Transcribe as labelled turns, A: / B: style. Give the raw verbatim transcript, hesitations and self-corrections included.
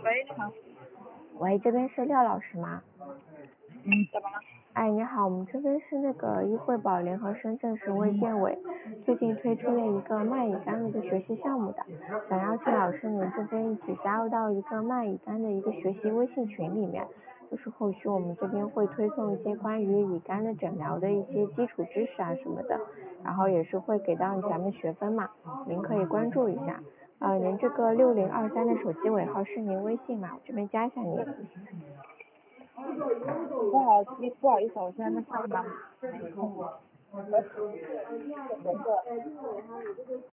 A: 喂，你好。
B: 喂，这边是廖老师吗？
A: 嗯，怎么了？
B: 哎，你好，我们这边是那个易惠宝联合深圳市卫健委最近推出了一个慢乙肝的一个学习项目的，想邀请老师您这边一起加入到一个慢乙肝的一个学习微信群里面，就是后续我们这边会推送一些关于乙肝的诊疗的一些基础知识啊什么的，然后也是会给到咱们学分嘛，您可以关注一下。呃，您这个六零二三的手机尾号是您微信吗？我这边加一下您。
A: 不好意不好意思，我现在在上班，没空。